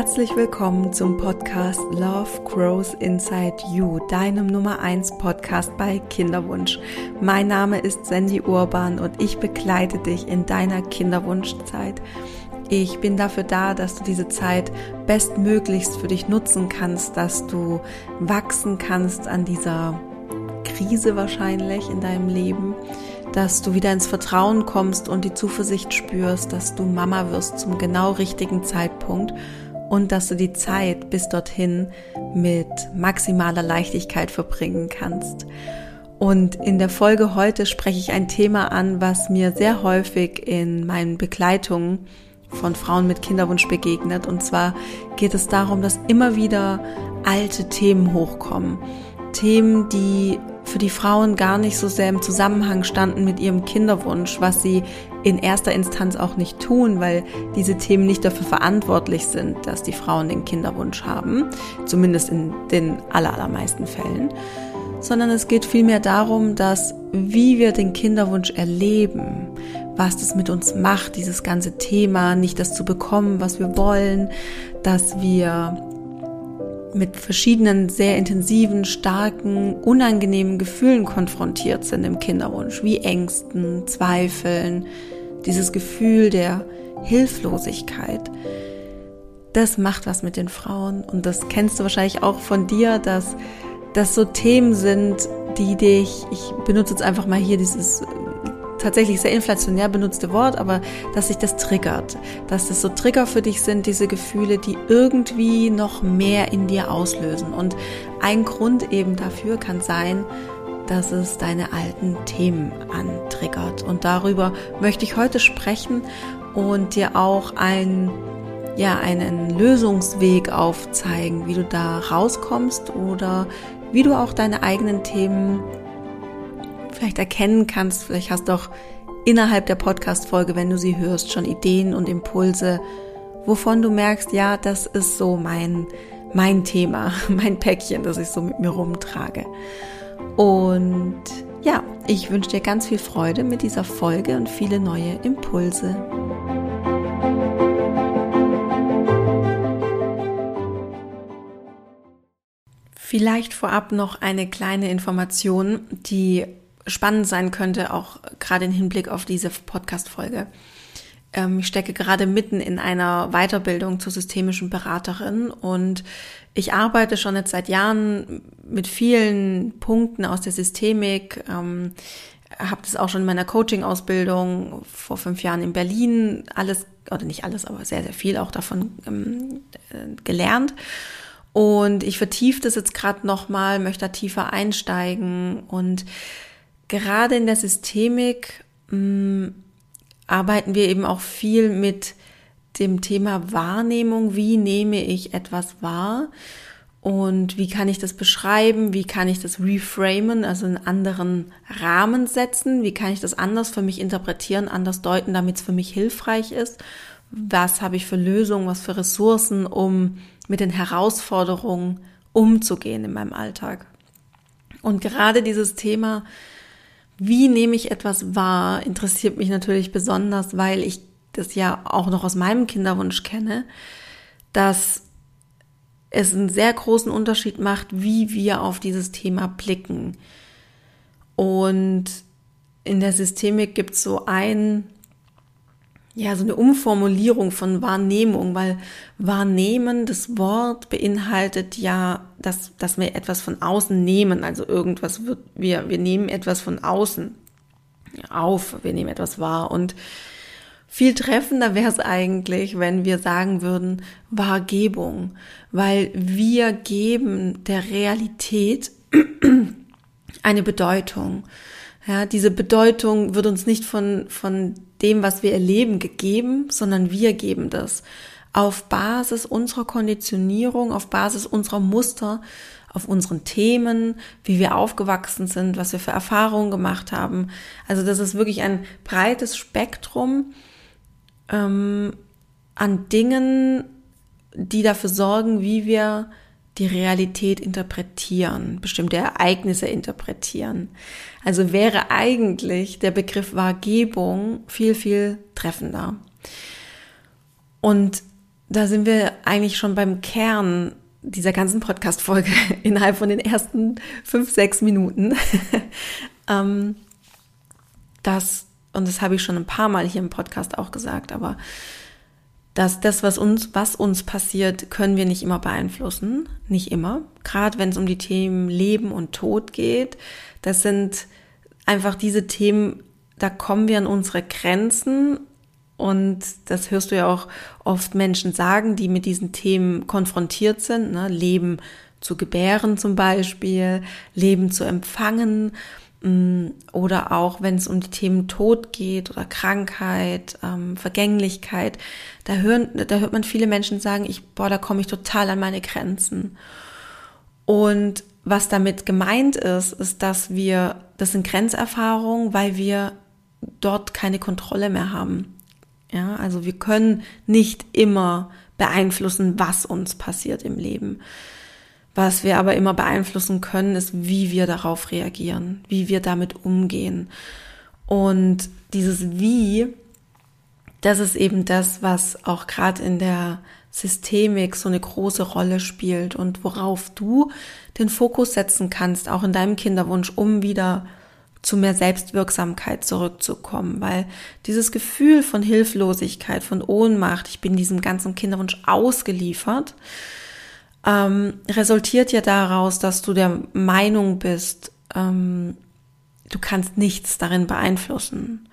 Herzlich willkommen zum Podcast Love Grows Inside You, deinem Nummer 1 Podcast bei Kinderwunsch. Mein Name ist Sandy Urban und ich begleite dich in deiner Kinderwunschzeit. Ich bin dafür da, dass du diese Zeit bestmöglichst für dich nutzen kannst, dass du wachsen kannst an dieser Krise wahrscheinlich in deinem Leben, dass du wieder ins Vertrauen kommst und die Zuversicht spürst, dass du Mama wirst zum genau richtigen Zeitpunkt und dass du die Zeit bis dorthin mit maximaler Leichtigkeit verbringen kannst. Und in der Folge heute spreche ich ein Thema an, was mir sehr häufig in meinen Begleitungen von Frauen mit Kinderwunsch begegnet. Und zwar geht es darum, dass immer wieder alte Themen hochkommen. Themen, die für die Frauen gar nicht so sehr im Zusammenhang standen mit ihrem Kinderwunsch, was sie in erster Instanz auch nicht tun, weil diese Themen nicht dafür verantwortlich sind, dass die Frauen den Kinderwunsch haben, zumindest in den allermeisten Fällen, sondern es geht vielmehr darum, dass wie wir den Kinderwunsch erleben, was das mit uns macht, dieses ganze Thema, nicht das zu bekommen, was wir wollen, dass wir mit verschiedenen, sehr intensiven, starken, unangenehmen Gefühlen konfrontiert sind im Kinderwunsch, wie Ängsten, Zweifeln, dieses Gefühl der Hilflosigkeit. Das macht was mit den Frauen und das kennst du wahrscheinlich auch von dir, dass das so Themen sind, die dich, ich benutze jetzt einfach mal hier dieses tatsächlich sehr inflationär benutzte Wort, aber dass sich das triggert, dass das so Trigger für dich sind, diese Gefühle, die irgendwie noch mehr in dir auslösen. Und ein Grund eben dafür kann sein, dass es deine alten Themen antriggert. Und darüber möchte ich heute sprechen und dir auch einen Lösungsweg aufzeigen, wie du da rauskommst oder wie du auch deine eigenen Themen vielleicht erkennen kannst. Vielleicht hast du auch innerhalb der Podcast-Folge, wenn du sie hörst, schon Ideen und Impulse, wovon du merkst, ja, das ist so mein Thema, mein Päckchen, das ich so mit mir rumtrage. Und ja, ich wünsche dir ganz viel Freude mit dieser Folge und viele neue Impulse. Vielleicht vorab noch eine kleine Information, die spannend sein könnte, auch gerade im Hinblick auf diese Podcast-Folge. Ich stecke gerade mitten in einer Weiterbildung zur systemischen Beraterin und ich arbeite schon jetzt seit Jahren mit vielen Punkten aus der Systemik, habe das auch schon in meiner Coaching-Ausbildung vor 5 Jahren in Berlin alles, oder nicht alles, aber sehr, sehr viel auch davon gelernt. Und ich vertiefe das jetzt gerade nochmal, möchte da tiefer einsteigen und gerade in der Systemik arbeiten wir eben auch viel mit dem Thema Wahrnehmung. Wie nehme ich etwas wahr und wie kann ich das beschreiben? Wie kann ich das reframen, also in einen anderen Rahmen setzen? Wie kann ich das anders für mich interpretieren, anders deuten, damit es für mich hilfreich ist? Was habe ich für Lösungen, was für Ressourcen, um mit den Herausforderungen umzugehen in meinem Alltag? Und gerade dieses Thema, wie nehme ich etwas wahr, interessiert mich natürlich besonders, weil ich das ja auch noch aus meinem Kinderwunsch kenne, dass es einen sehr großen Unterschied macht, wie wir auf dieses Thema blicken. Und in der Systemik gibt es so eine Umformulierung von Wahrnehmung, weil Wahrnehmen, das Wort beinhaltet ja, dass wir etwas von außen nehmen, also irgendwas wir nehmen etwas von außen auf, wir nehmen etwas wahr und viel treffender wäre es eigentlich, wenn wir sagen würden, Wahrgebung, weil wir geben der Realität eine Bedeutung. Ja, diese Bedeutung wird uns nicht von dem, was wir erleben, gegeben, sondern wir geben das auf Basis unserer Konditionierung, auf Basis unserer Muster, auf unseren Themen, wie wir aufgewachsen sind, was wir für Erfahrungen gemacht haben. Also das ist wirklich ein breites Spektrum an Dingen, die dafür sorgen, wie wir die Realität interpretieren, bestimmte Ereignisse interpretieren. Also wäre eigentlich der Begriff Wahrgebung viel, viel treffender. Und da sind wir eigentlich schon beim Kern dieser ganzen Podcast-Folge innerhalb von den ersten 5-6 Minuten. Und das habe ich schon ein paar Mal hier im Podcast auch gesagt, aber dass das, was uns passiert, können wir nicht immer beeinflussen. Nicht immer. Gerade wenn es um die Themen Leben und Tod geht. Das sind einfach diese Themen, da kommen wir an unsere Grenzen. Und das hörst du ja auch oft Menschen sagen, die mit diesen Themen konfrontiert sind. Ne? Leben zu gebären zum Beispiel, Leben zu empfangen. Oder auch, wenn es um die Themen Tod geht oder Krankheit, Vergänglichkeit, da hört man viele Menschen sagen, da komme ich total an meine Grenzen. Und was damit gemeint ist, das sind Grenzerfahrungen, weil wir dort keine Kontrolle mehr haben. Ja, also wir können nicht immer beeinflussen, was uns passiert im Leben. Was wir aber immer beeinflussen können, ist, wie wir darauf reagieren, wie wir damit umgehen. Und dieses Wie, das ist eben das, was auch gerade in der Systemik so eine große Rolle spielt und worauf du den Fokus setzen kannst, auch in deinem Kinderwunsch, um wieder zu mehr Selbstwirksamkeit zurückzukommen, weil dieses Gefühl von Hilflosigkeit, von Ohnmacht, ich bin diesem ganzen Kinderwunsch ausgeliefert, resultiert ja daraus, dass du der Meinung bist, du kannst nichts darin beeinflussen.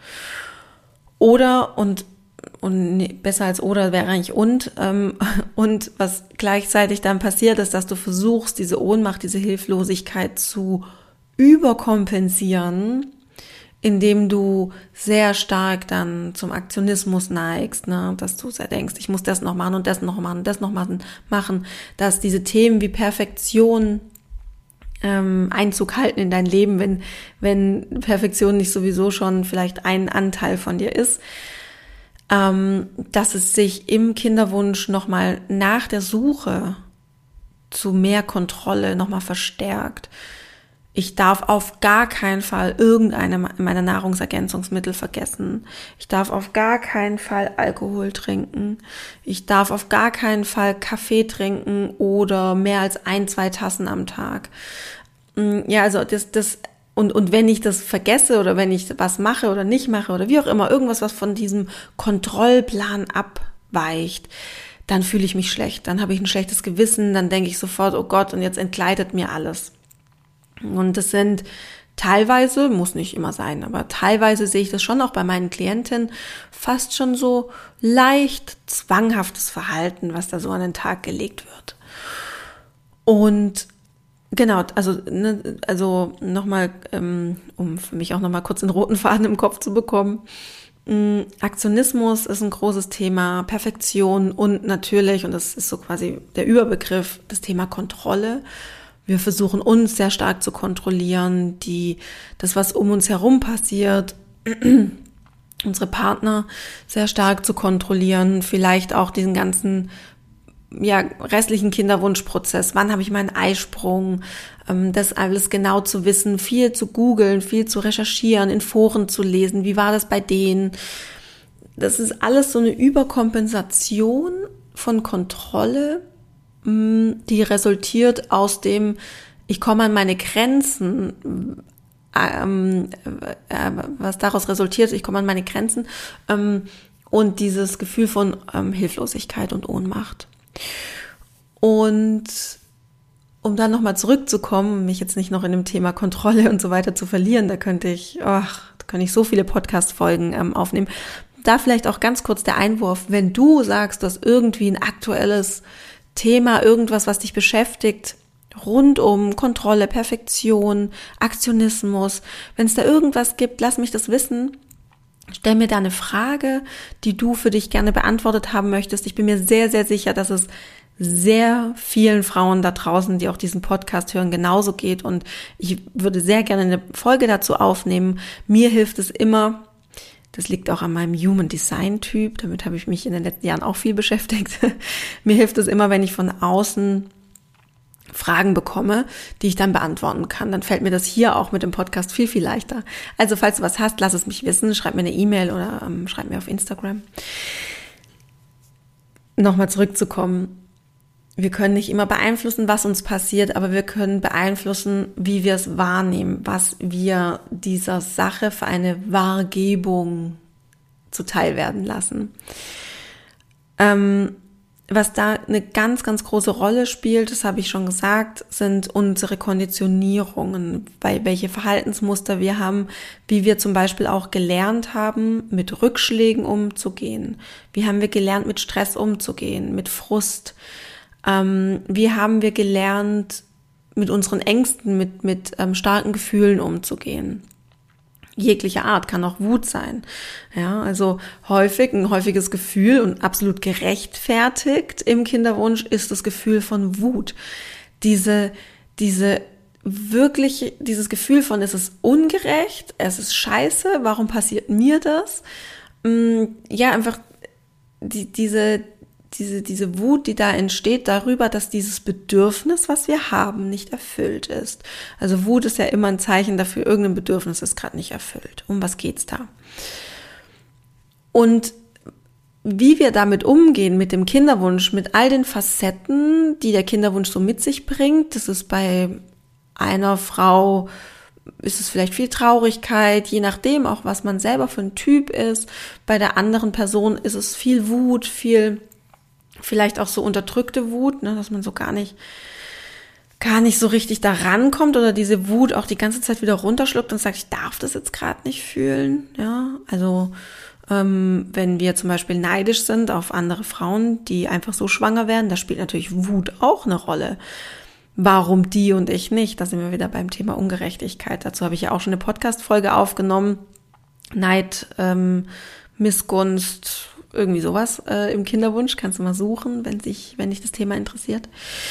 Oder, und besser als oder wäre eigentlich und was gleichzeitig dann passiert ist, dass du versuchst, diese Ohnmacht, diese Hilflosigkeit zu überkompensieren, indem du sehr stark dann zum Aktionismus neigst, ne? Dass du sehr denkst, ich muss das noch machen und das noch machen und das noch machen, dass diese Themen wie Perfektion Einzug halten in dein Leben, wenn Perfektion nicht sowieso schon vielleicht ein Anteil von dir ist, dass es sich im Kinderwunsch nochmal nach der Suche zu mehr Kontrolle nochmal verstärkt. Ich darf auf gar keinen Fall irgendeine meiner Nahrungsergänzungsmittel vergessen. Ich darf auf gar keinen Fall Alkohol trinken. Ich darf auf gar keinen Fall Kaffee trinken oder mehr als 1-2 Tassen am Tag. Ja, also und wenn ich das vergesse oder wenn ich was mache oder nicht mache oder wie auch immer, irgendwas, was von diesem Kontrollplan abweicht, dann fühle ich mich schlecht. Dann habe ich ein schlechtes Gewissen, dann denke ich sofort, oh Gott, und jetzt entgleitet mir alles. Und das sind teilweise, muss nicht immer sein, aber teilweise sehe ich das schon auch bei meinen Klientinnen, fast schon so leicht zwanghaftes Verhalten, was da so an den Tag gelegt wird. Und genau, also nochmal, um für mich auch nochmal kurz den roten Faden im Kopf zu bekommen. Aktionismus ist ein großes Thema, Perfektion und natürlich, und das ist so quasi der Überbegriff, das Thema Kontrolle. Wir versuchen uns sehr stark zu kontrollieren, das, was um uns herum passiert, unsere Partner sehr stark zu kontrollieren, vielleicht auch diesen ganzen restlichen Kinderwunschprozess. Wann habe ich meinen Eisprung? Das alles genau zu wissen, viel zu googeln, viel zu recherchieren, in Foren zu lesen. Wie war das bei denen? Das ist alles so eine Überkompensation von Kontrolle, die resultiert aus dem, ich komme an meine Grenzen, was daraus resultiert, ich komme an meine Grenzen und dieses Gefühl von Hilflosigkeit und Ohnmacht. Und um dann nochmal zurückzukommen, mich jetzt nicht noch in dem Thema Kontrolle und so weiter zu verlieren, da könnte ich so viele Podcast-Folgen aufnehmen. Da vielleicht auch ganz kurz der Einwurf, wenn du sagst, dass irgendwie ein aktuelles Thema, irgendwas, was dich beschäftigt, rund um Kontrolle, Perfektion, Aktionismus, wenn es da irgendwas gibt, lass mich das wissen. Stell mir da eine Frage, die du für dich gerne beantwortet haben möchtest. Ich bin mir sehr, sehr sicher, dass es sehr vielen Frauen da draußen, die auch diesen Podcast hören, genauso geht. Und ich würde sehr gerne eine Folge dazu aufnehmen. Mir hilft es immer, das liegt auch an meinem Human Design Typ, damit habe ich mich in den letzten Jahren auch viel beschäftigt. Mir hilft es immer, wenn ich von außen Fragen bekomme, die ich dann beantworten kann. Dann fällt mir das hier auch mit dem Podcast viel, viel leichter. Also falls du was hast, lass es mich wissen. Schreib mir eine E-Mail oder schreib mir auf Instagram. nochmal zurückzukommen. Wir können nicht immer beeinflussen, was uns passiert, aber wir können beeinflussen, wie wir es wahrnehmen, was wir dieser Sache für eine Wahrgebung zuteil werden lassen. Was da eine ganz, ganz große Rolle spielt, das habe ich schon gesagt, sind unsere Konditionierungen, welche Verhaltensmuster wir haben, wie wir zum Beispiel auch gelernt haben, mit Rückschlägen umzugehen. Wie haben wir gelernt, mit Stress umzugehen, mit Frust? Wie haben wir gelernt, mit unseren Ängsten, mit starken Gefühlen umzugehen? Jeglicher Art, kann auch Wut sein. Ja, also ein häufiges Gefühl und absolut gerechtfertigt im Kinderwunsch ist das Gefühl von Wut. Dieses Gefühl von, es ist ungerecht, es ist scheiße, warum passiert mir das? Ja, einfach diese Wut, die da entsteht darüber, dass dieses Bedürfnis, was wir haben, nicht erfüllt ist. Also Wut ist ja immer ein Zeichen dafür, irgendein Bedürfnis ist gerade nicht erfüllt. Um was geht's da? Und wie wir damit umgehen, mit dem Kinderwunsch, mit all den Facetten, die der Kinderwunsch so mit sich bringt, das ist bei einer Frau, ist es vielleicht viel Traurigkeit, je nachdem auch, was man selber für ein Typ ist. Bei der anderen Person ist es viel Wut, vielleicht auch so unterdrückte Wut, ne, dass man so gar nicht so richtig da rankommt oder diese Wut auch die ganze Zeit wieder runterschluckt und sagt, ich darf das jetzt gerade nicht fühlen. Ja, also wenn wir zum Beispiel neidisch sind auf andere Frauen, die einfach so schwanger werden, da spielt natürlich Wut auch eine Rolle. Warum die und ich nicht? Da sind wir wieder beim Thema Ungerechtigkeit. Dazu habe ich ja auch schon eine Podcast-Folge aufgenommen. Neid, Missgunst, irgendwie sowas im Kinderwunsch. Kannst du mal suchen, wenn dich das Thema interessiert.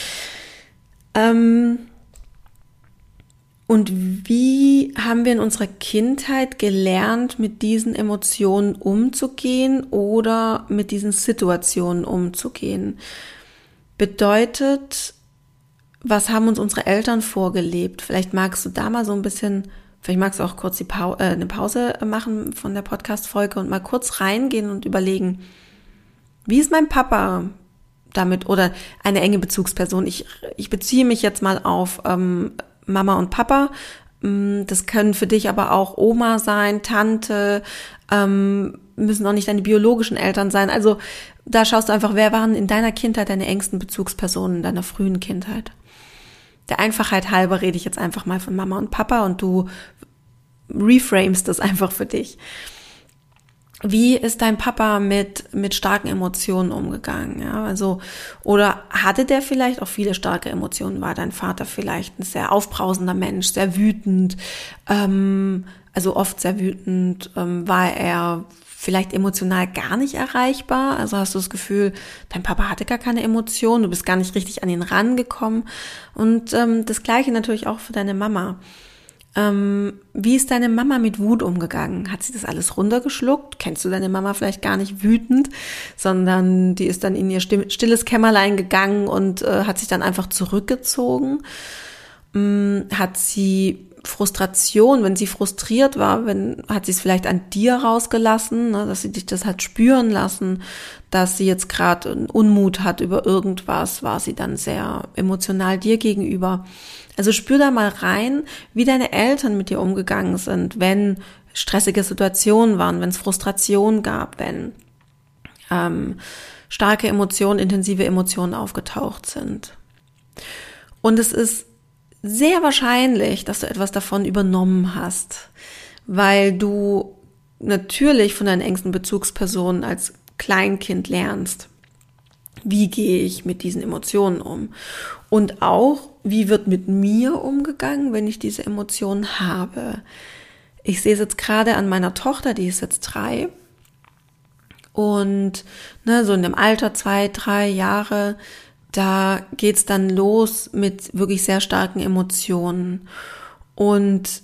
Und wie haben wir in unserer Kindheit gelernt, mit diesen Emotionen umzugehen oder mit diesen Situationen umzugehen? Bedeutet, was haben uns unsere Eltern vorgelebt? Vielleicht magst du da mal so ein bisschen, vielleicht magst du auch kurz eine Pause machen von der Podcast-Folge und mal kurz reingehen und überlegen, wie ist mein Papa damit oder eine enge Bezugsperson? Ich beziehe mich jetzt mal auf Mama und Papa. Das können für dich aber auch Oma sein, Tante, müssen auch nicht deine biologischen Eltern sein. Also da schaust du einfach, wer waren in deiner Kindheit deine engsten Bezugspersonen in deiner frühen Kindheit? Der Einfachheit halber rede ich jetzt einfach mal von Mama und Papa und du reframest das einfach für dich. Wie ist dein Papa mit starken Emotionen umgegangen? Ja, also, oder hatte der vielleicht auch viele starke Emotionen? War dein Vater vielleicht ein sehr aufbrausender Mensch, sehr wütend, also oft sehr wütend? War er vielleicht emotional gar nicht erreichbar? Also hast du das Gefühl, dein Papa hatte gar keine Emotionen, du bist gar nicht richtig an ihn rangekommen. Und das Gleiche natürlich auch für deine Mama. Wie ist deine Mama mit Wut umgegangen? Hat sie das alles runtergeschluckt? Kennst du deine Mama vielleicht gar nicht wütend, sondern die ist dann in ihr stilles Kämmerlein gegangen und hat sich dann einfach zurückgezogen? Hat sie Frustration, wenn sie frustriert war, hat sie es vielleicht an dir rausgelassen, ne, dass sie dich das hat spüren lassen, dass sie jetzt gerade einen Unmut hat über irgendwas, war sie dann sehr emotional dir gegenüber. Also spür da mal rein, wie deine Eltern mit dir umgegangen sind, wenn stressige Situationen waren, wenn es Frustration gab, wenn starke Emotionen, intensive Emotionen aufgetaucht sind. Und es ist sehr wahrscheinlich, dass du etwas davon übernommen hast, weil du natürlich von deinen engsten Bezugspersonen als Kleinkind lernst. Wie gehe ich mit diesen Emotionen um? Und auch, wie wird mit mir umgegangen, wenn ich diese Emotionen habe? Ich sehe es jetzt gerade an meiner Tochter, die ist jetzt 3. Und so in dem Alter 2, 3 Jahre, da geht's dann los mit wirklich sehr starken Emotionen. Und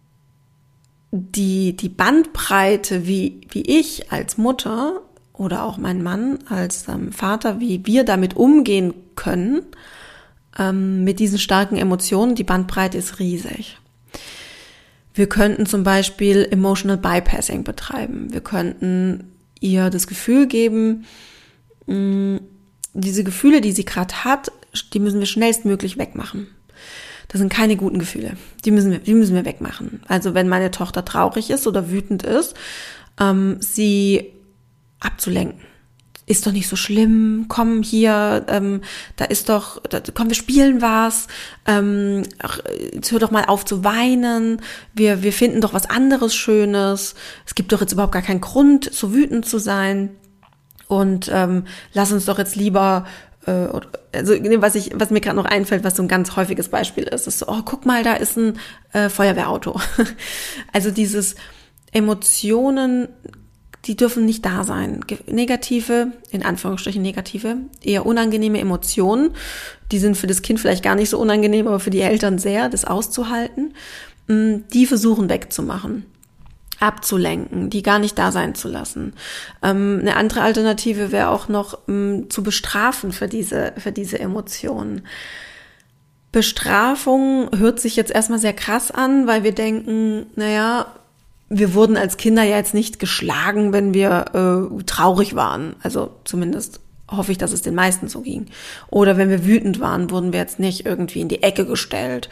die Bandbreite, wie ich als Mutter oder auch mein Mann als Vater, wie wir damit umgehen können, mit diesen starken Emotionen, die Bandbreite ist riesig. Wir könnten zum Beispiel Emotional Bypassing betreiben. Wir könnten ihr das Gefühl geben, diese Gefühle, die sie gerade hat, die müssen wir schnellstmöglich wegmachen. Das sind keine guten Gefühle. Die müssen wir wegmachen. Also wenn meine Tochter traurig ist oder wütend ist, sie abzulenken. Ist doch nicht so schlimm, komm hier, komm, wir spielen was, jetzt hör doch mal auf zu weinen, wir finden doch was anderes Schönes, es gibt doch jetzt überhaupt gar keinen Grund, so wütend zu sein und lass uns doch jetzt lieber, was mir gerade noch einfällt, was so ein ganz häufiges Beispiel ist so, oh, guck mal, da ist ein Feuerwehrauto. Also dieses Emotionen, die dürfen nicht da sein. Negative, in Anführungsstrichen negative, eher unangenehme Emotionen, die sind für das Kind vielleicht gar nicht so unangenehm, aber für die Eltern sehr, das auszuhalten, die versuchen wegzumachen, abzulenken, die gar nicht da sein zu lassen. Eine andere Alternative wäre auch noch zu bestrafen für diese Emotionen. Bestrafung hört sich jetzt erstmal sehr krass an, weil wir denken, naja, wir wurden als Kinder ja jetzt nicht geschlagen, wenn wir traurig waren. Also zumindest hoffe ich, dass es den meisten so ging. Oder wenn wir wütend waren, wurden wir jetzt nicht irgendwie in die Ecke gestellt.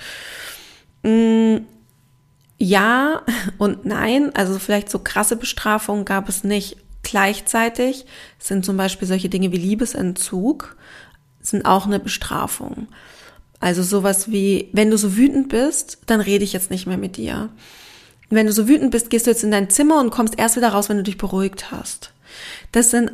Ja und nein. Also vielleicht so krasse Bestrafungen gab es nicht. Gleichzeitig sind zum Beispiel solche Dinge wie Liebesentzug sind auch eine Bestrafung. Also sowas wie, wenn du so wütend bist, dann rede ich jetzt nicht mehr mit dir. Wenn du so wütend bist, gehst du jetzt in dein Zimmer und kommst erst wieder raus, wenn du dich beruhigt hast. Das sind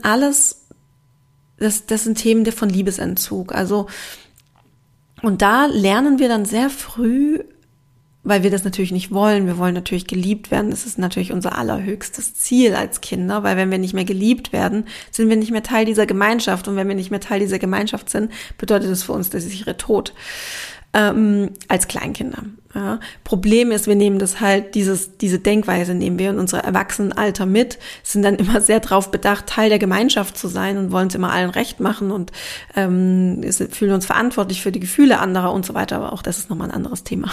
Themen von Liebesentzug. Also, und da lernen wir dann sehr früh, weil wir das natürlich nicht wollen. Wir wollen natürlich geliebt werden. Das ist natürlich unser allerhöchstes Ziel als Kinder, weil wenn wir nicht mehr geliebt werden, sind wir nicht mehr Teil dieser Gemeinschaft. Und wenn wir nicht mehr Teil dieser Gemeinschaft sind, bedeutet das für uns der sichere Tod. Als Kleinkinder. Ja. Problem ist, wir nehmen das halt, diese Denkweise nehmen wir in unser Erwachsenenalter mit, sind dann immer sehr drauf bedacht, Teil der Gemeinschaft zu sein und wollen es immer allen recht machen und fühlen uns verantwortlich für die Gefühle anderer und so weiter, aber auch das ist nochmal ein anderes Thema.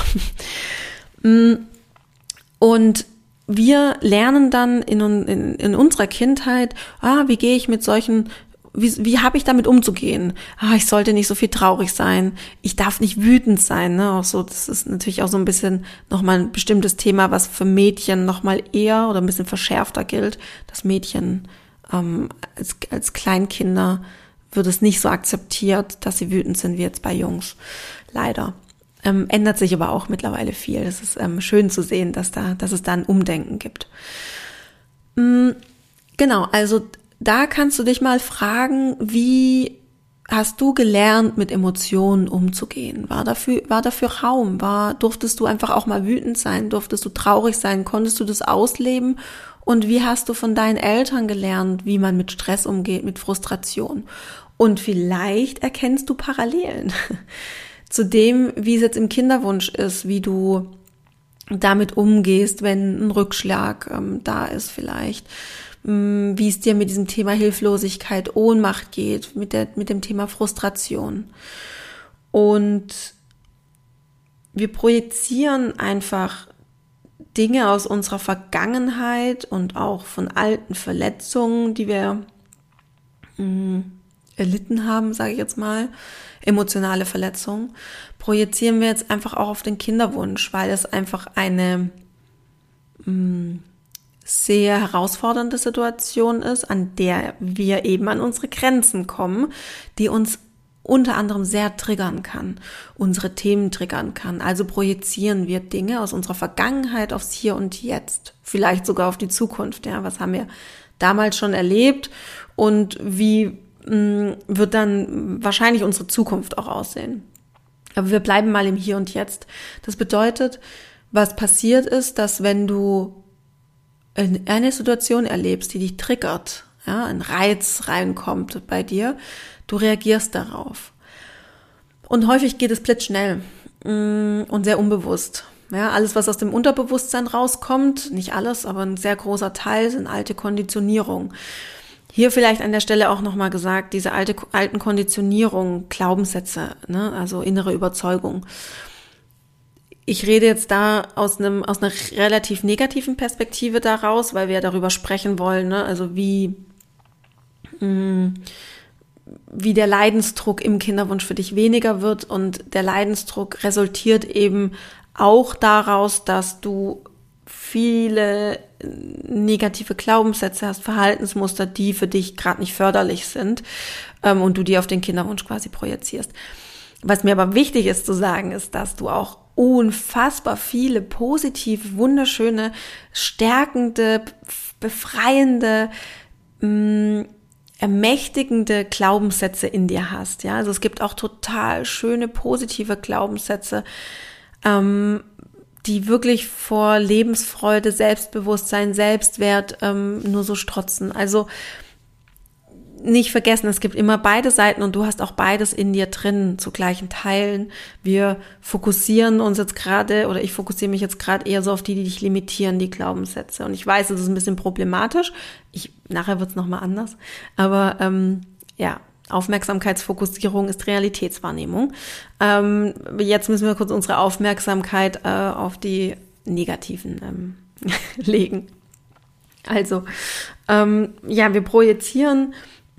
Und wir lernen dann in unserer Kindheit, wie gehe ich mit solchen wie habe ich damit umzugehen? Ich sollte nicht so viel traurig sein. Ich darf nicht wütend sein. Ne? Auch so, das ist natürlich auch so ein bisschen nochmal ein bestimmtes Thema, was für Mädchen nochmal eher oder ein bisschen verschärfter gilt. Das Mädchen als Kleinkinder wird es nicht so akzeptiert, dass sie wütend sind wie jetzt bei Jungs. Leider. Ändert sich aber auch mittlerweile viel. Es ist schön zu sehen, dass es da ein Umdenken gibt. Genau, also da kannst du dich mal fragen, wie hast du gelernt, mit Emotionen umzugehen? War dafür Raum? Durftest du einfach auch mal wütend sein? Durftest du traurig sein? Konntest du das ausleben? Und wie hast du von deinen Eltern gelernt, wie man mit Stress umgeht, mit Frustration? Und vielleicht erkennst du Parallelen zu dem, wie es jetzt im Kinderwunsch ist, wie du damit umgehst, wenn ein Rückschlag da ist vielleicht. Wie es dir mit diesem Thema Hilflosigkeit, Ohnmacht geht, mit dem Thema Frustration. Und wir projizieren einfach Dinge aus unserer Vergangenheit und auch von alten Verletzungen, die wir erlitten haben, sage ich jetzt mal, emotionale Verletzungen, projizieren wir jetzt einfach auch auf den Kinderwunsch, weil es einfach eine sehr herausfordernde Situation ist, an der wir eben an unsere Grenzen kommen, die uns unter anderem sehr triggern kann, unsere Themen triggern kann. Also projizieren wir Dinge aus unserer Vergangenheit aufs Hier und Jetzt, vielleicht sogar auf die Zukunft. Ja, was haben wir damals schon erlebt und wie wird dann wahrscheinlich unsere Zukunft auch aussehen? Aber wir bleiben mal im Hier und Jetzt. Das bedeutet, was passiert ist, dass wenn du eine Situation erlebst, die dich triggert, ja, ein Reiz reinkommt bei dir, du reagierst darauf. Und häufig geht es blitzschnell und sehr unbewusst. Ja, alles, was aus dem Unterbewusstsein rauskommt, nicht alles, aber ein sehr großer Teil, sind alte Konditionierungen. Hier vielleicht an der Stelle auch nochmal gesagt, diese alten Konditionierungen, Glaubenssätze, ne, also innere Überzeugung. Ich rede jetzt da aus einer relativ negativen Perspektive daraus, weil wir darüber sprechen wollen, ne? Also wie wie der Leidensdruck im Kinderwunsch für dich weniger wird. Und der Leidensdruck resultiert eben auch daraus, dass du viele negative Glaubenssätze hast, Verhaltensmuster, die für dich gerade nicht förderlich sind, und du die auf den Kinderwunsch quasi projizierst. Was mir aber wichtig ist zu sagen, ist, dass du auch unfassbar viele positive, wunderschöne, stärkende, befreiende, ermächtigende Glaubenssätze in dir hast. Ja, also es gibt auch total schöne, positive Glaubenssätze, die wirklich vor Lebensfreude, Selbstbewusstsein, Selbstwert nur so strotzen. Also nicht vergessen, es gibt immer beide Seiten und du hast auch beides in dir drin zu gleichen Teilen. Wir fokussieren uns jetzt gerade, oder ich fokussiere mich jetzt gerade eher so auf die dich limitieren, die Glaubenssätze. Und ich weiß, es ist ein bisschen problematisch. Nachher wird's nochmal anders. Aber Aufmerksamkeitsfokussierung ist Realitätswahrnehmung. Jetzt müssen wir kurz unsere Aufmerksamkeit auf die negativen legen. Also, wir projizieren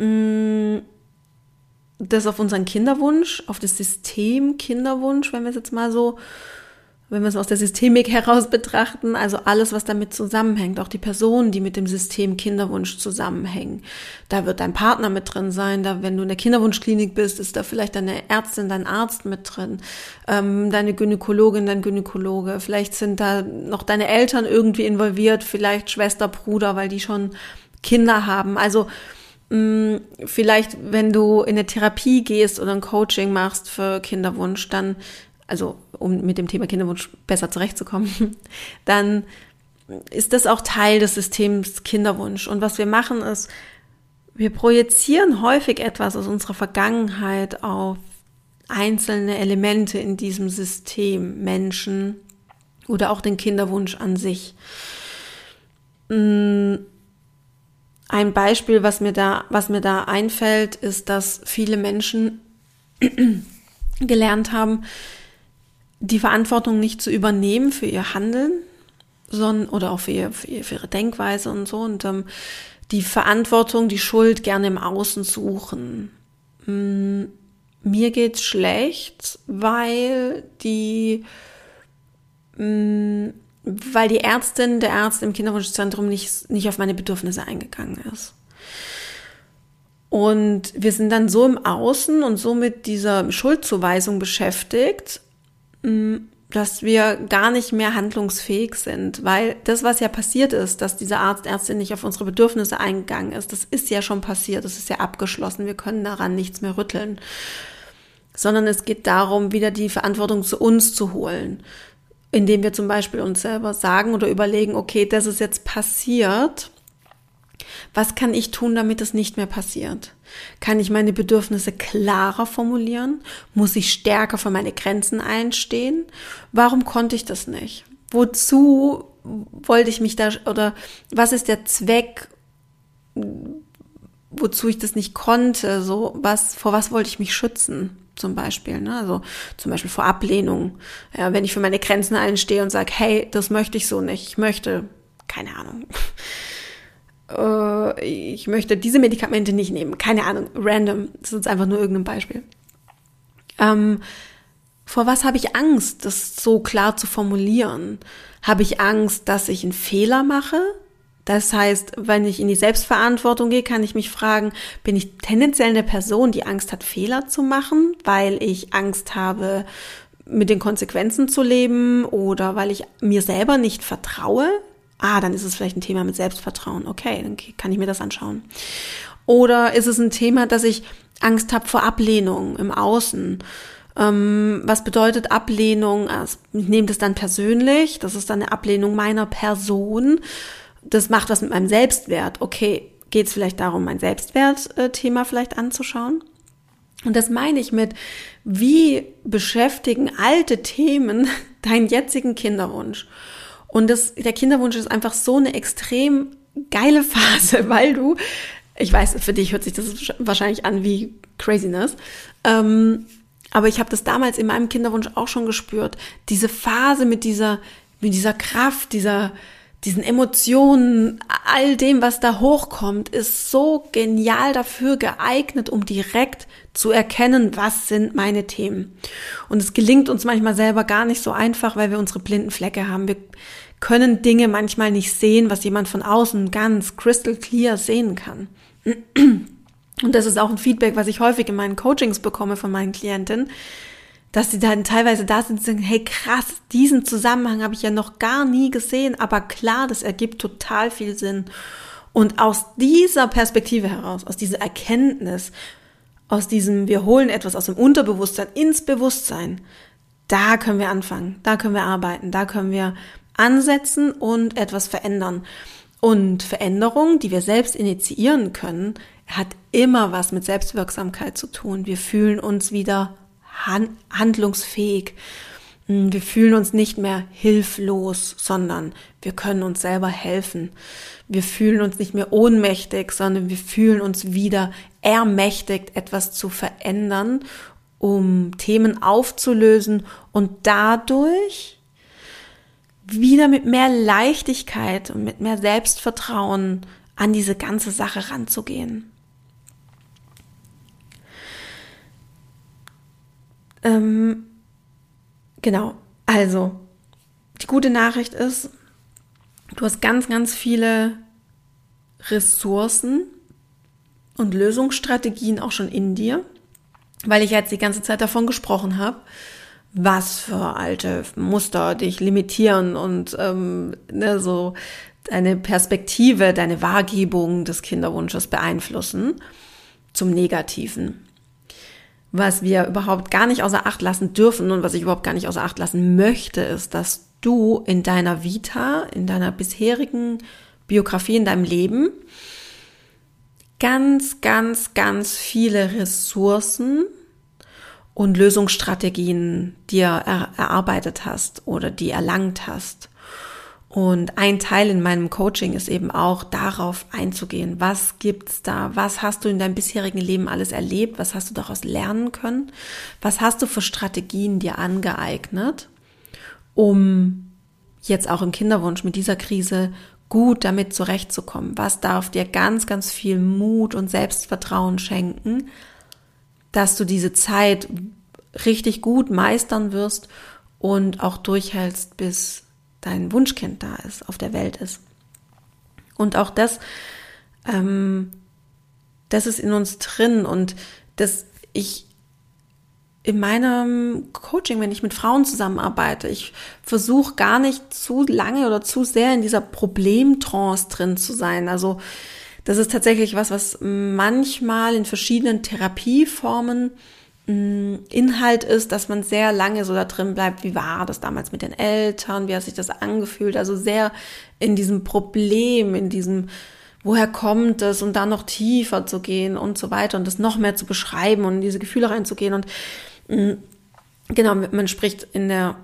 das auf unseren Kinderwunsch, auf das System Kinderwunsch, wenn wir es aus der Systemik heraus betrachten, also alles, was damit zusammenhängt, auch die Personen, die mit dem System Kinderwunsch zusammenhängen. Da wird dein Partner mit drin sein, wenn du in der Kinderwunschklinik bist, ist da vielleicht deine Ärztin, dein Arzt mit drin, deine Gynäkologin, dein Gynäkologe, vielleicht sind da noch deine Eltern irgendwie involviert, vielleicht Schwester, Bruder, weil die schon Kinder haben. Also vielleicht, wenn du in eine Therapie gehst oder ein Coaching machst für Kinderwunsch, dann, also um mit dem Thema Kinderwunsch besser zurechtzukommen, dann ist das auch Teil des Systems Kinderwunsch. Und was wir machen ist, wir projizieren häufig etwas aus unserer Vergangenheit auf einzelne Elemente in diesem System, Menschen oder auch den Kinderwunsch an sich. Ein Beispiel, was mir da einfällt, ist, dass viele Menschen gelernt haben, die Verantwortung nicht zu übernehmen für ihr Handeln, oder auch für ihre Denkweise und so, und die Verantwortung, die Schuld gerne im Außen suchen. Mir geht's schlecht, weil die Ärztin, der Arzt im Kinderwunschzentrum nicht auf meine Bedürfnisse eingegangen ist. Und wir sind dann so im Außen und so mit dieser Schuldzuweisung beschäftigt, dass wir gar nicht mehr handlungsfähig sind, weil das, was ja passiert ist, dass dieser Arzt, Ärztin nicht auf unsere Bedürfnisse eingegangen ist, das ist ja schon passiert, das ist ja abgeschlossen, wir können daran nichts mehr rütteln, sondern es geht darum, wieder die Verantwortung zu uns zu holen, indem wir zum Beispiel uns selber sagen oder überlegen, okay, das ist jetzt passiert, was kann ich tun, damit es nicht mehr passiert? Kann ich meine Bedürfnisse klarer formulieren? Muss ich stärker für meine Grenzen einstehen? Warum konnte ich das nicht? Wozu wollte ich mich oder was ist der Zweck, wozu ich das nicht konnte? Vor was wollte ich mich schützen? Zum Beispiel, ne? Also zum Beispiel vor Ablehnung. Ja, wenn ich für meine Grenzen einstehe und sage, hey, das möchte ich so nicht. Ich möchte, keine Ahnung, ich möchte diese Medikamente nicht nehmen. Keine Ahnung, random. Das ist einfach nur irgendein Beispiel. Vor was habe ich Angst, das so klar zu formulieren? Habe ich Angst, dass ich einen Fehler mache? Das heißt, wenn ich in die Selbstverantwortung gehe, kann ich mich fragen, bin ich tendenziell eine Person, die Angst hat, Fehler zu machen, weil ich Angst habe, mit den Konsequenzen zu leben oder weil ich mir selber nicht vertraue? Dann ist es vielleicht ein Thema mit Selbstvertrauen. Okay, dann kann ich mir das anschauen. Oder ist es ein Thema, dass ich Angst habe vor Ablehnung im Außen? Was bedeutet Ablehnung? Ich nehme das dann persönlich. Das ist dann eine Ablehnung meiner Person. Das macht was mit meinem Selbstwert. Okay, geht es vielleicht darum, mein Selbstwertthema vielleicht anzuschauen? Und das meine ich mit, wie beschäftigen alte Themen deinen jetzigen Kinderwunsch? Und der Kinderwunsch ist einfach so eine extrem geile Phase, weil ich weiß, für dich hört sich das wahrscheinlich an wie Craziness, aber ich habe das damals in meinem Kinderwunsch auch schon gespürt. Diese Phase mit dieser Kraft, dieser diesen Emotionen, all dem, was da hochkommt, ist so genial dafür geeignet, um direkt zu erkennen, was sind meine Themen. Und es gelingt uns manchmal selber gar nicht so einfach, weil wir unsere blinden Flecke haben. Wir können Dinge manchmal nicht sehen, was jemand von außen ganz crystal clear sehen kann. Und das ist auch ein Feedback, was ich häufig in meinen Coachings bekomme von meinen Klientinnen, dass sie dann teilweise da sind und sagen, hey krass, diesen Zusammenhang habe ich ja noch gar nie gesehen, aber klar, das ergibt total viel Sinn. Und aus dieser Perspektive heraus, aus dieser Erkenntnis, aus diesem, wir holen etwas aus dem Unterbewusstsein ins Bewusstsein, da können wir anfangen, da können wir arbeiten, da können wir ansetzen und etwas verändern. Und Veränderung, die wir selbst initiieren können, hat immer was mit Selbstwirksamkeit zu tun. Wir fühlen uns wieder handlungsfähig. Wir fühlen uns nicht mehr hilflos, sondern wir können uns selber helfen. Wir fühlen uns nicht mehr ohnmächtig, sondern wir fühlen uns wieder ermächtigt, etwas zu verändern, um Themen aufzulösen und dadurch wieder mit mehr Leichtigkeit und mit mehr Selbstvertrauen an diese ganze Sache ranzugehen. Genau, also die gute Nachricht ist, du hast ganz, ganz viele Ressourcen und Lösungsstrategien auch schon in dir, weil ich jetzt die ganze Zeit davon gesprochen habe, was für alte Muster dich limitieren und so deine Perspektive, deine Wahrgebung des Kinderwunsches beeinflussen zum Negativen. Was wir überhaupt gar nicht außer Acht lassen dürfen und was ich überhaupt gar nicht außer Acht lassen möchte, ist, dass du in deiner Vita, in deiner bisherigen Biografie, in deinem Leben ganz, ganz, ganz viele Ressourcen und Lösungsstrategien dir erarbeitet hast oder die erlangt hast. Und ein Teil in meinem Coaching ist eben auch darauf einzugehen, was gibt's da, was hast du in deinem bisherigen Leben alles erlebt, was hast du daraus lernen können, was hast du für Strategien dir angeeignet, um jetzt auch im Kinderwunsch mit dieser Krise gut damit zurechtzukommen. Was darf dir ganz, ganz viel Mut und Selbstvertrauen schenken, dass du diese Zeit richtig gut meistern wirst und auch durchhältst, bis dein Wunschkind da ist, auf der Welt ist. Und auch das ist in uns drin und dass ich in meinem Coaching, wenn ich mit Frauen zusammenarbeite, ich versuche gar nicht zu lange oder zu sehr in dieser Problemtrance drin zu sein. Also das ist tatsächlich was manchmal in verschiedenen Therapieformen Inhalt ist, dass man sehr lange so da drin bleibt, wie war das damals mit den Eltern, wie hat sich das angefühlt, also sehr in diesem Problem, in diesem, woher kommt es und da noch tiefer zu gehen und so weiter und das noch mehr zu beschreiben und in diese Gefühle reinzugehen und genau, man spricht in der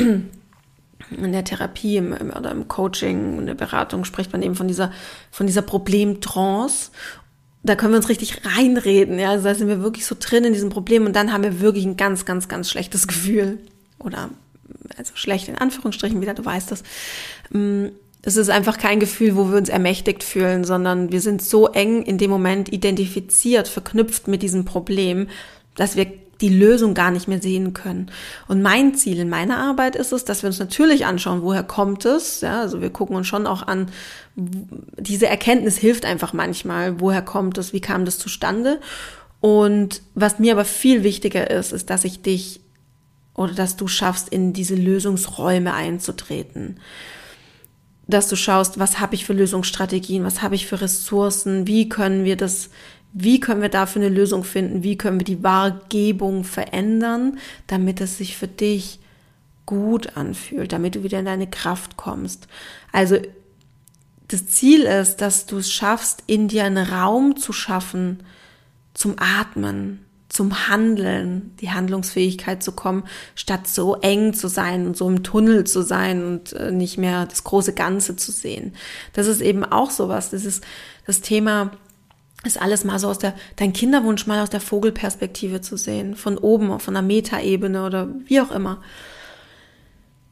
Therapie oder im Coaching, in der Beratung spricht man eben von dieser Problemtrance. Da können wir uns richtig reinreden, ja, also da sind wir wirklich so drin in diesem Problem und dann haben wir wirklich ein ganz, ganz, ganz schlechtes Gefühl oder, also schlecht in Anführungsstrichen wieder, du weißt das. Es ist einfach kein Gefühl, wo wir uns ermächtigt fühlen, sondern wir sind so eng in dem Moment identifiziert, verknüpft mit diesem Problem, dass wir die Lösung gar nicht mehr sehen können. Und mein Ziel in meiner Arbeit ist es, dass wir uns natürlich anschauen, woher kommt es, ja, also wir gucken uns schon auch an, diese Erkenntnis hilft einfach manchmal, woher kommt es, wie kam das zustande und was mir aber viel wichtiger ist, dass ich dich oder dass du schaffst, in diese Lösungsräume einzutreten, dass du schaust, was habe ich für Lösungsstrategien, was habe ich für Ressourcen, wie können wir dafür eine Lösung finden, wie können wir die Wahrgebung verändern, damit es sich für dich gut anfühlt, damit du wieder in deine Kraft kommst. Also das Ziel ist, dass du es schaffst, in dir einen Raum zu schaffen zum Atmen, zum Handeln, die Handlungsfähigkeit zu kommen, statt so eng zu sein und so im Tunnel zu sein und nicht mehr das große Ganze zu sehen. Das ist eben auch sowas, das ist das Thema, ist alles mal so dein Kinderwunsch mal aus der Vogelperspektive zu sehen, von oben, von der Metaebene oder wie auch immer.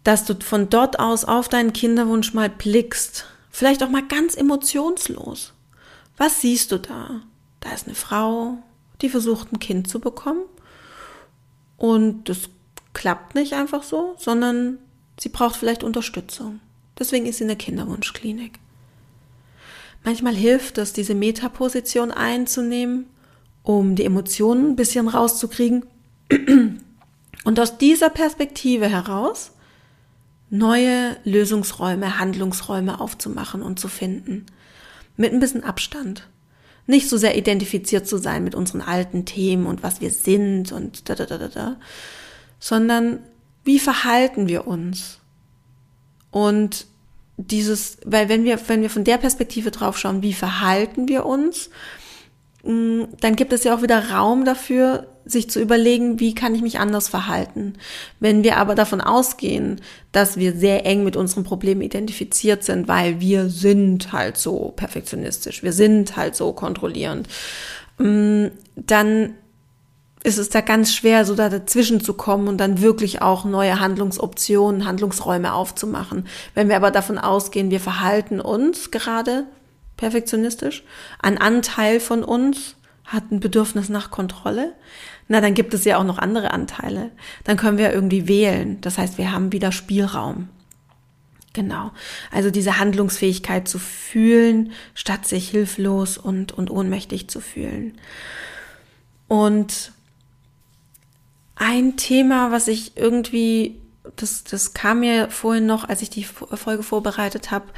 dass du von dort aus auf deinen Kinderwunsch mal blickst, vielleicht auch mal ganz emotionslos. Was siehst du da? Da ist eine Frau, die versucht, ein Kind zu bekommen und das klappt nicht einfach so, sondern sie braucht vielleicht Unterstützung. Deswegen ist sie in der Kinderwunschklinik. Manchmal hilft es, diese Metaposition einzunehmen, um die Emotionen ein bisschen rauszukriegen und aus dieser Perspektive heraus neue Lösungsräume, Handlungsräume aufzumachen und zu finden. Mit ein bisschen Abstand. Nicht so sehr identifiziert zu sein mit unseren alten Themen und was wir sind und sondern wie verhalten wir uns? Und weil wenn wir von der Perspektive drauf schauen, wie verhalten wir uns, dann gibt es ja auch wieder Raum dafür, sich zu überlegen, wie kann ich mich anders verhalten. Wenn wir aber davon ausgehen, dass wir sehr eng mit unseren Problemen identifiziert sind, weil wir sind halt so perfektionistisch, wir sind halt so kontrollierend, dann ist es da ganz schwer, so da dazwischen zu kommen und dann wirklich auch neue Handlungsoptionen, Handlungsräume aufzumachen. Wenn wir aber davon ausgehen, wir verhalten uns gerade perfektionistisch, ein Anteil von uns hat ein Bedürfnis nach Kontrolle, dann gibt es ja auch noch andere Anteile. Dann können wir irgendwie wählen. Das heißt, wir haben wieder Spielraum. Genau. Also diese Handlungsfähigkeit zu fühlen, statt sich hilflos und ohnmächtig zu fühlen. Und ein Thema, was ich irgendwie, das kam mir vorhin noch, als ich die Folge vorbereitet habe,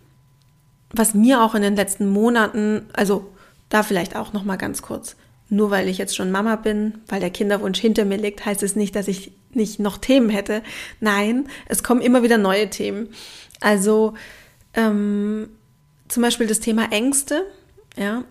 was mir auch in den letzten Monaten, also da vielleicht auch noch mal ganz kurz, nur weil ich jetzt schon Mama bin, weil der Kinderwunsch hinter mir liegt, heißt es nicht, dass ich nicht noch Themen hätte. Nein, es kommen immer wieder neue Themen. Also zum Beispiel das Thema Ängste. Ja,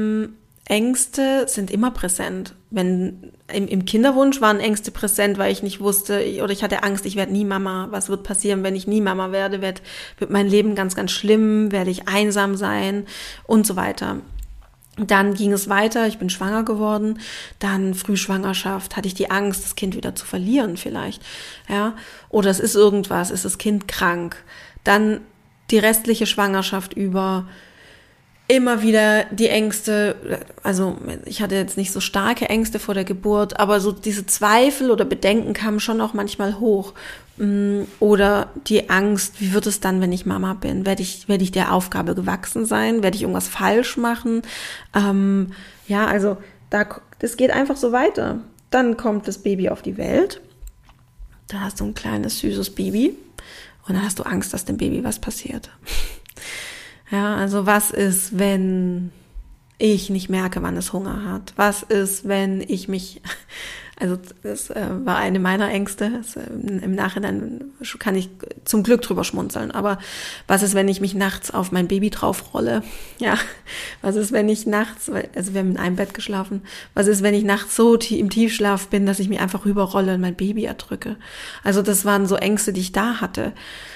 Ängste sind immer präsent. Wenn im Kinderwunsch waren Ängste präsent, weil ich nicht wusste oder ich hatte Angst, ich werde nie Mama. Was wird passieren, wenn ich nie Mama werde? Wird mein Leben ganz, ganz schlimm? Werde ich einsam sein? Und so weiter. Dann ging es weiter, ich bin schwanger geworden, dann Frühschwangerschaft, hatte ich die Angst, das Kind wieder zu verlieren vielleicht, ja, oder es ist irgendwas, ist das Kind krank, dann die restliche Schwangerschaft über, immer wieder die Ängste, also ich hatte jetzt nicht so starke Ängste vor der Geburt, aber so diese Zweifel oder Bedenken kamen schon auch manchmal hoch. Oder die Angst, wie wird es dann, wenn ich Mama bin? Werde ich der Aufgabe gewachsen sein? Werde ich irgendwas falsch machen? Ja, also das geht einfach so weiter. Dann kommt das Baby auf die Welt. Dann hast du ein kleines, süßes Baby. Und dann hast du Angst, dass dem Baby was passiert. Ja, also was ist, wenn ich nicht merke, wann es Hunger hat? Was ist, wenn ich mich, also das war eine meiner Ängste, im Nachhinein kann ich zum Glück drüber schmunzeln, aber was ist, wenn ich mich nachts auf mein Baby draufrolle? Ja, was ist, wenn ich nachts, also wir haben in einem Bett geschlafen, was ist, wenn ich nachts so im Tiefschlaf bin, dass ich mich einfach rüberrolle und mein Baby erdrücke? Also das waren so Ängste, die ich da hatte.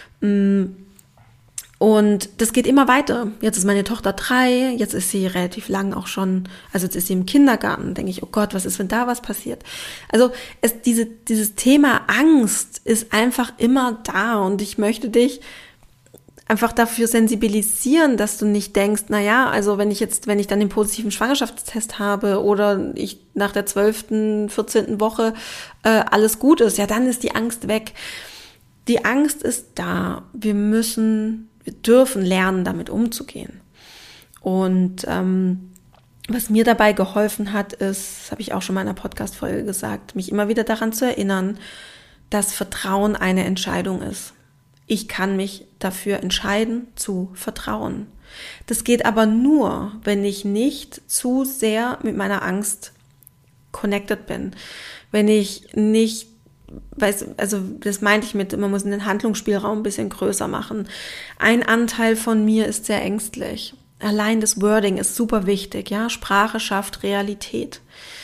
Und das geht immer weiter. Jetzt ist meine Tochter 3, jetzt ist sie relativ lang auch schon, also jetzt ist sie im Kindergarten, denke ich, oh Gott, was ist, wenn da was passiert? Also dieses Thema Angst ist einfach immer da und ich möchte dich einfach dafür sensibilisieren, dass du nicht denkst, also wenn ich dann den positiven Schwangerschaftstest habe oder ich nach der 12., 14. Woche alles gut ist, ja, dann ist die Angst weg. Die Angst ist da. Wir dürfen lernen, damit umzugehen. Und was mir dabei geholfen hat, ist, das habe ich auch schon mal in einer Podcast-Folge gesagt, mich immer wieder daran zu erinnern, dass Vertrauen eine Entscheidung ist. Ich kann mich dafür entscheiden, zu vertrauen. Das geht aber nur, wenn ich nicht zu sehr mit meiner Angst connected bin. Wenn ich nicht also das meinte ich mit, man muss den Handlungsspielraum ein bisschen größer machen. Ein Anteil von mir ist sehr ängstlich. Allein das Wording ist super wichtig, ja. Sprache schafft Realität.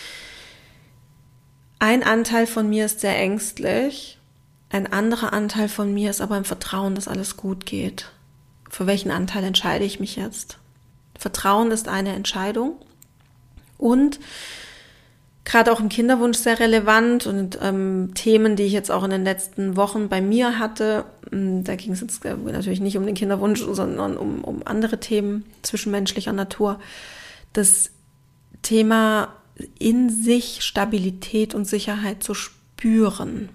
Ein Anteil von mir ist sehr ängstlich. Ein anderer Anteil von mir ist aber im Vertrauen, dass alles gut geht. Für welchen Anteil entscheide ich mich jetzt? Vertrauen ist eine Entscheidung und gerade auch im Kinderwunsch sehr relevant und Themen, die ich jetzt auch in den letzten Wochen bei mir hatte. Da ging es jetzt natürlich nicht um den Kinderwunsch, sondern um andere Themen zwischenmenschlicher Natur. Das Thema in sich Stabilität und Sicherheit zu spüren.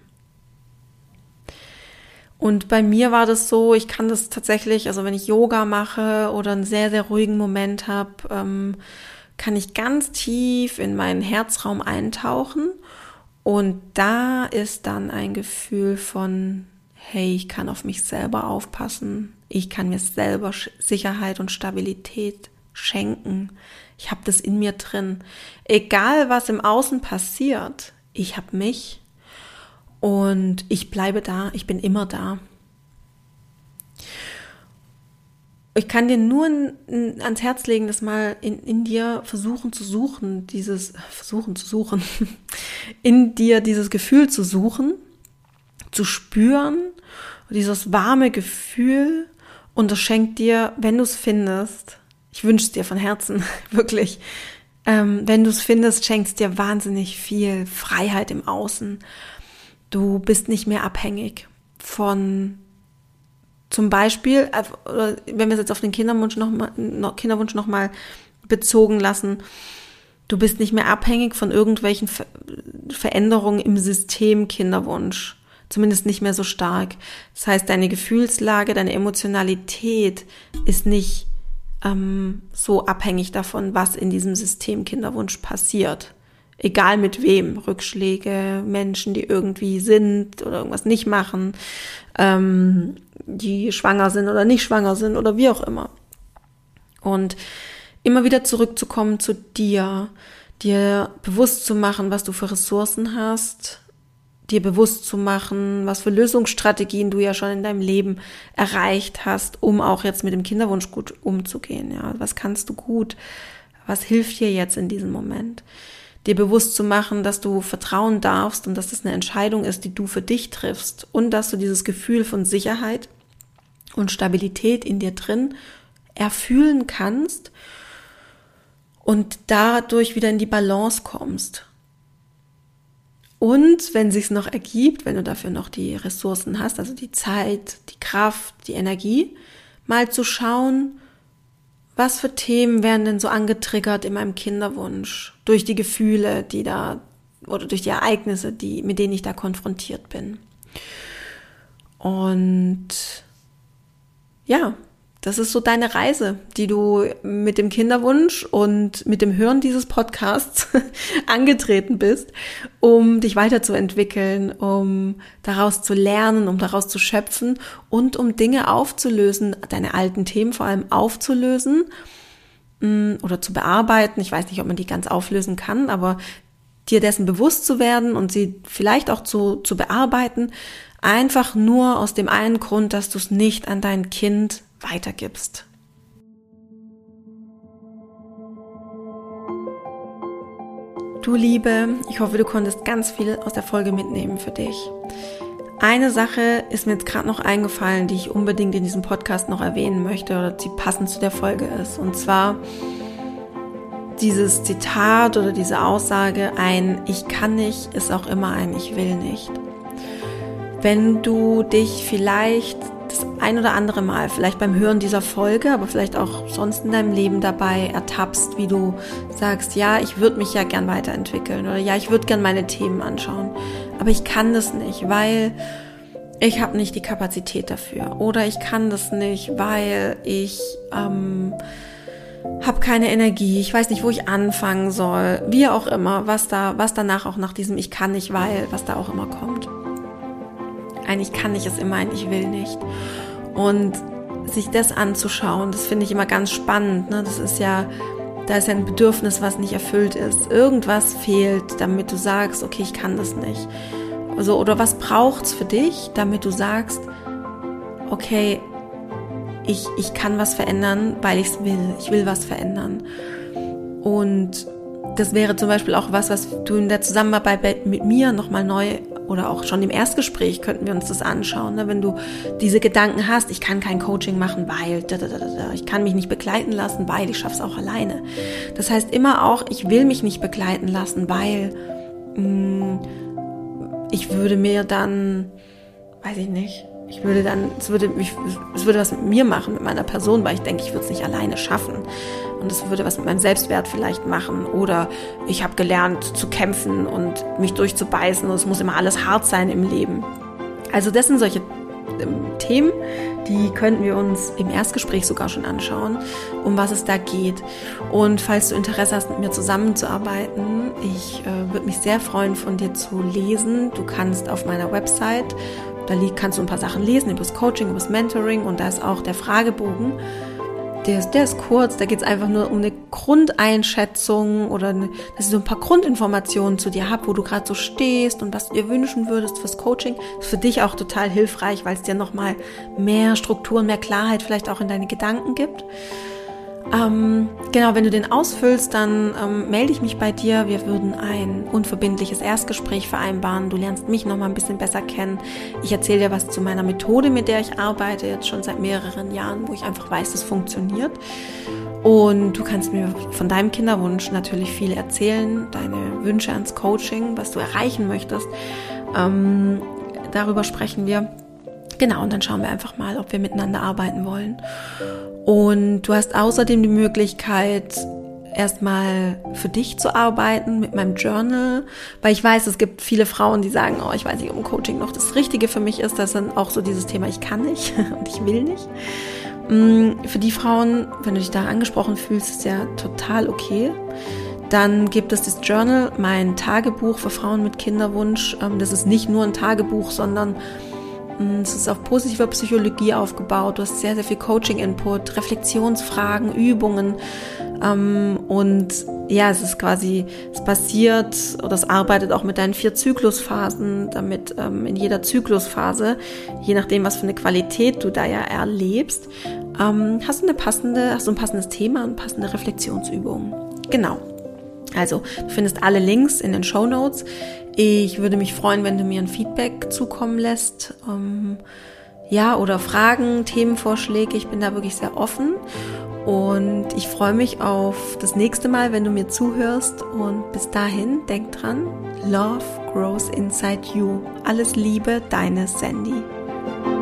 Und bei mir war das so, ich kann das tatsächlich, also wenn ich Yoga mache oder einen sehr, sehr ruhigen Moment habe, kann ich ganz tief in meinen Herzraum eintauchen und da ist dann ein Gefühl von, hey, ich kann auf mich selber aufpassen, ich kann mir selber Sicherheit und Stabilität schenken. Ich habe das in mir drin. Egal, was im Außen passiert, ich habe mich und ich bleibe da, ich bin immer da. Ich kann dir nur ans Herz legen, das mal in dir in dir dieses Gefühl zu suchen, zu spüren, dieses warme Gefühl, und das schenkt dir, wenn du es findest, ich wünsche es dir von Herzen, wirklich, wenn du es findest, schenkt es dir wahnsinnig viel Freiheit im Außen. Du bist nicht mehr abhängig von, zum Beispiel, wenn wir es jetzt auf den Kinderwunsch noch mal bezogen lassen, du bist nicht mehr abhängig von irgendwelchen Veränderungen im System Kinderwunsch. Zumindest nicht mehr so stark. Das heißt, deine Gefühlslage, deine Emotionalität ist nicht so abhängig davon, was in diesem System Kinderwunsch passiert. Egal mit wem, Rückschläge, Menschen, die irgendwie sind oder irgendwas nicht machen, die schwanger sind oder nicht schwanger sind oder wie auch immer. Und immer wieder zurückzukommen zu dir bewusst zu machen, was du für Ressourcen hast, dir bewusst zu machen, was für Lösungsstrategien du ja schon in deinem Leben erreicht hast, um auch jetzt mit dem Kinderwunsch gut umzugehen. Ja, was kannst du gut? Was hilft dir jetzt in diesem Moment? Dir bewusst zu machen, dass du vertrauen darfst und dass das eine Entscheidung ist, die du für dich triffst und dass du dieses Gefühl von Sicherheit und Stabilität in dir drin erfühlen kannst und dadurch wieder in die Balance kommst. Und wenn es sich noch ergibt, wenn du dafür noch die Ressourcen hast, also die Zeit, die Kraft, die Energie, mal zu schauen, was für Themen werden denn so angetriggert in meinem Kinderwunsch durch die Gefühle, die da, oder durch die Ereignisse, mit denen ich da konfrontiert bin. Und ja, das ist so deine Reise, die du mit dem Kinderwunsch und mit dem Hören dieses Podcasts angetreten bist, um dich weiterzuentwickeln, um daraus zu lernen, um daraus zu schöpfen und um Dinge aufzulösen, deine alten Themen vor allem aufzulösen oder zu bearbeiten. Ich weiß nicht, ob man die ganz auflösen kann, aber dir dessen bewusst zu werden und sie vielleicht auch zu bearbeiten, einfach nur aus dem einen Grund, dass du es nicht an dein Kind weitergibst. Du Liebe, ich hoffe, du konntest ganz viel aus der Folge mitnehmen für dich. Eine Sache ist mir jetzt gerade noch eingefallen, die ich unbedingt in diesem Podcast noch erwähnen möchte oder die passend zu der Folge ist. Und zwar dieses Zitat oder diese Aussage, ein Ich kann nicht ist auch immer ein Ich will nicht. Wenn du dich vielleicht das ein oder andere Mal, vielleicht beim Hören dieser Folge, aber vielleicht auch sonst in deinem Leben dabei ertappst, wie du sagst, ja, ich würde mich ja gern weiterentwickeln oder ja, ich würde gern meine Themen anschauen, aber ich kann das nicht, weil ich habe nicht die Kapazität dafür oder ich kann das nicht, weil ich habe keine Energie, ich weiß nicht, wo ich anfangen soll, wie auch immer, was danach auch nach diesem Ich kann nicht, weil, was da auch immer kommt. Ein Ich kann nicht ist immer ein Ich will nicht. Und sich das anzuschauen, das finde ich immer ganz spannend. Ne? Da ist ja ein Bedürfnis, was nicht erfüllt ist. Irgendwas fehlt, damit du sagst, okay, ich kann das nicht. Also, oder was braucht's für dich, damit du sagst, okay, ich kann was verändern, weil ich es will. Ich will was verändern. Und das wäre zum Beispiel auch was du in der Zusammenarbeit mit mir nochmal neu oder auch schon im Erstgespräch könnten wir uns das anschauen, ne? Wenn du diese Gedanken hast, ich kann kein Coaching machen, weil ich kann mich nicht begleiten lassen, weil ich schaffe es auch alleine. Das heißt immer auch, ich will mich nicht begleiten lassen, weil ich würde mir dann, weiß ich nicht, es würde was mit mir machen, mit meiner Person, weil ich denke, ich würde es nicht alleine schaffen. Und es würde was mit meinem Selbstwert vielleicht machen. Oder ich habe gelernt zu kämpfen und mich durchzubeißen und es muss immer alles hart sein im Leben. Also das sind solche Themen, die könnten wir uns im Erstgespräch sogar schon anschauen, um was es da geht. Und falls du Interesse hast, mit mir zusammenzuarbeiten, ich würde mich sehr freuen, von dir zu lesen. Du kannst auf meiner Website, kannst du ein paar Sachen lesen über das Coaching, über das Mentoring und da ist auch der Fragebogen. Der ist kurz, da geht es einfach nur um eine Grundeinschätzung oder dass ich so ein paar Grundinformationen zu dir habe, wo du gerade so stehst und was du dir wünschen würdest fürs Coaching. Das ist für dich auch total hilfreich, weil es dir nochmal mehr Struktur und mehr Klarheit vielleicht auch in deine Gedanken gibt. Genau, wenn du den ausfüllst, dann melde ich mich bei dir. Wir würden ein unverbindliches Erstgespräch vereinbaren. Du lernst mich noch mal ein bisschen besser kennen. Ich erzähle dir was zu meiner Methode, mit der ich arbeite, jetzt schon seit mehreren Jahren, wo ich einfach weiß, es funktioniert. Und du kannst mir von deinem Kinderwunsch natürlich viel erzählen, deine Wünsche ans Coaching, was du erreichen möchtest. Darüber sprechen wir. Genau, und dann schauen wir einfach mal, ob wir miteinander arbeiten wollen. Und du hast außerdem die Möglichkeit, erstmal für dich zu arbeiten mit meinem Journal, weil ich weiß, es gibt viele Frauen, die sagen, ich weiß nicht, ob ein Coaching noch das Richtige für mich ist. Das ist dann auch so dieses Thema, ich kann nicht und ich will nicht. Für die Frauen, wenn du dich da angesprochen fühlst, ist ja total okay. Dann gibt es das Journal, mein Tagebuch für Frauen mit Kinderwunsch. Das ist nicht nur ein Tagebuch, sondern es ist auf positiver Psychologie aufgebaut. Du hast sehr, sehr viel Coaching-Input, Reflexionsfragen, Übungen. Und ja, es basiert oder es arbeitet auch mit deinen 4 Zyklusphasen, damit in jeder Zyklusphase, je nachdem, was für eine Qualität du da ja erlebst, hast du ein passendes Thema und passende Reflexionsübungen. Genau. Also, du findest alle Links in den Shownotes. Ich würde mich freuen, wenn du mir ein Feedback zukommen lässt, oder Fragen, Themenvorschläge. Ich bin da wirklich sehr offen und ich freue mich auf das nächste Mal, wenn du mir zuhörst. Und bis dahin, denk dran, Love grows inside you. Alles Liebe, deine Sandy.